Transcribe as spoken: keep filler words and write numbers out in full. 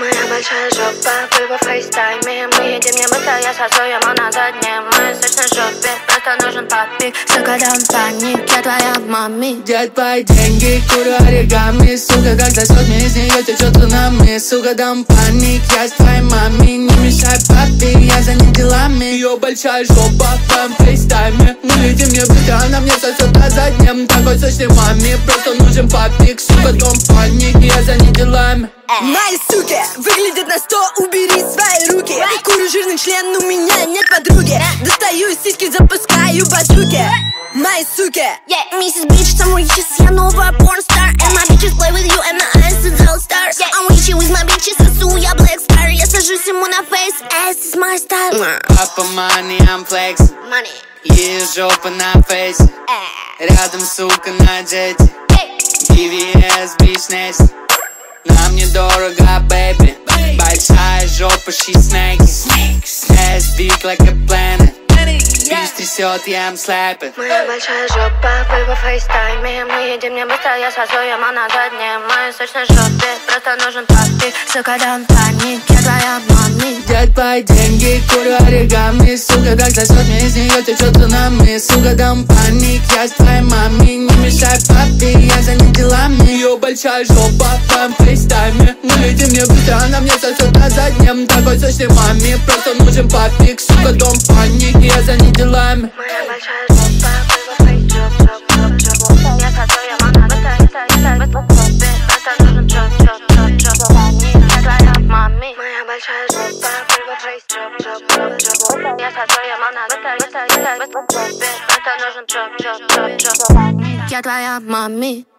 Моя большая жопа, вы во фейстайме. Мы едем не быстро, я сосу ему на заднем. Мы в сочной жопе, просто нужен папик. Сука, дам паник, я твоя мами. Где твои деньги, курю оригами. Сука, когда сотни из нее течет лунами. Сука, дам паник, я с твоей мами. Не мешай папе, я занят делами. Ее большая жопа в твоем фейстайме. Мы летим не быстро, она мне сосет на заднем. Такой сочной маме, просто нужен папик. Сука, дом паник, я занят делами. Мои суки выглядят на сто, убери свои руки. Курю жирный член, у меня нет подруги. Достаю из сиськи, запускаю базуки. Мои суки. Yeah, миссис Bitch, some riches, я новая порнстар. And my bitches play with you, and my eyes is all stars. Yeah, I'm with you with my bitches, сосу я black star. Я сажусь ему на face, ass is my style. Папа money, I'm flexing. Money. Ее жопа на фейсе. Рядом, сука, на джете. би ви эс, bitch nasty. Нам недорого, baby. Большая жопа, she snaky. Ass big like a planet. Bitch трясет, я am slapping. Моя большая жопа, вы во фейстайме. Мы едем не быстро, я сосу ему на заднем. Мы в сочной жопе, просто нужен папик. Сука, дам паник, я твоя мами. Где твои деньги, курю оригами. Сука, когда сотни из нее течет лунами. Сука, дам паник, я с твоей мами. Не мешай папе, я занят делами. Ее большая жопа в твоем фейстайме. Мы летим не быстро, она мне сосет на заднем. Такой сочной маме, просто нужен папик. Сука, дом паник, я занят делами. Моя большая жопа, вы во фейстайме. Я сосу ему на заднем. Просто нужен жоп, жоп, жоп, жоп, паник. Я твоя мами. Моя большая жопа, вы во фейстайме. Я сосу ему на заднем. Просто нужен жоп, жоп, жоп, жоп, паник. Я твоя мами.